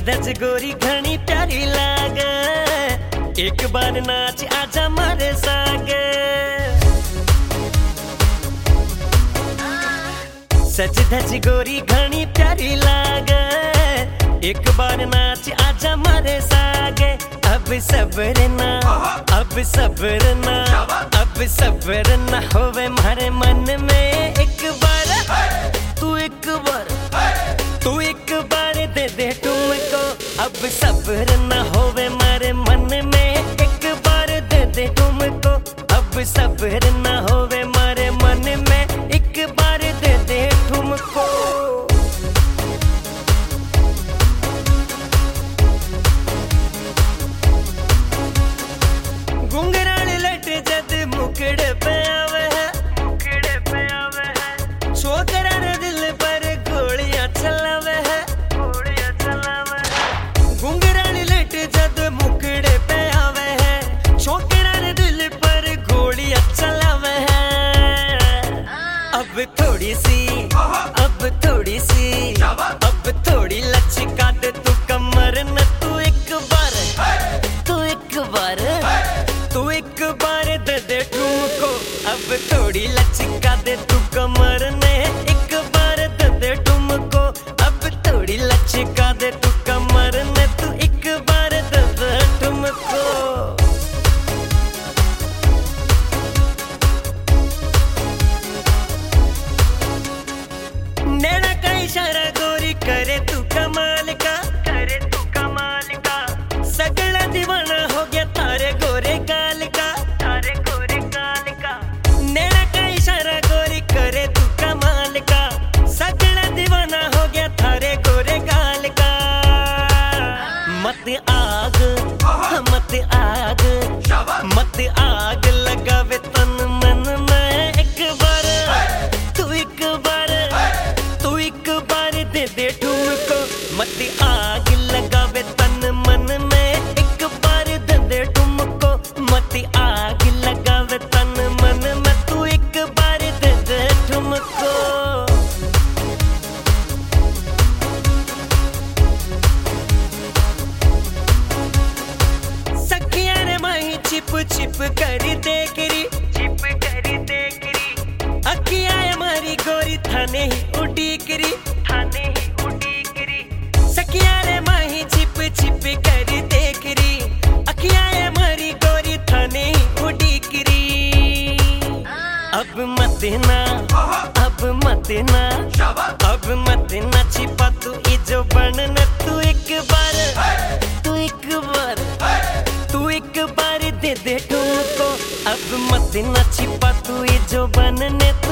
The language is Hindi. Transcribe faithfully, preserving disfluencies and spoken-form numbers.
धज गोरी घनी प्यारी लागे, एक बार नाच आजा मारे सागे। सच धज गोरी घनी प्यारी लागे, एक बार नाच आजा मारे सागे। अब सब्र ना, अब सब्र ना, अब सब्र ना होवे मारे मन में। एक बार तू एक बार तू एक बार दे दे तुमको, अब सब्र ना होवे मारे मन में। एक बार दे दे तुमको, अब सब्र ना होवे मारे मन में। एक बार दे दे तुमको। घुंघराल लट जद मुकड़े पे आवे है, मुकड़े पे आवे है। छोकरा ने दिल पर गोलियां चलावे है, गोलियां चलावे है। घुंघराल लट जद मुकड़े पे आवे है, छोकरा ने दिल पर गोलियां चलावे है। अब थोड़ी सी, अब थोड़ी सी, अब थोड़ी लचका दे तू कमर न। तू एक बार, तू एक बार, तू एक बार दे दे तुमको, अब थोड़ी लचका दे तू कमर ने। एक बार दे दे तुमको, अब थोड़ी लचका दे तू कमर ने। तू एक बार दे दे तुमको। नैना का इशारा गोरी करे तू कमाल का, करे तू कमाल का। सगला दीवाना हो गया तारे गोरे गाल का, तारे गोरे गाल का। नैना का इशारा गोरी करे तू कमाल का, सगला दीवाना हो गया तारे गोरे गाल का। मत आग, मत आग, मत आग लगावे तन मन में। एक बार तू एक बार तू एक बार दे दे तुमको, मत आग लगावे तन मन में। एक बार दे दे तुमको, मत आग लगावे तन मन में। तू एक बार दे दे तुमको। सखिया रे माही छिप छिप करी देखरी, छिप करी देखरी। अखिया हमारी गोरी थाने ही उड़ी करी, थाने ही उड़ी करी। सखिया रे माही छिप छिप करी देखरी, अखिया हमारी गोरी थाने ही उड़ी करी। अब मत ना, अब मत ना, अब मत ना छिपा तू इजो बन। तू एक बार, तू एक बार, तू एक बार दे दे तुमको, अब मत ना छिपा तू इजो बन।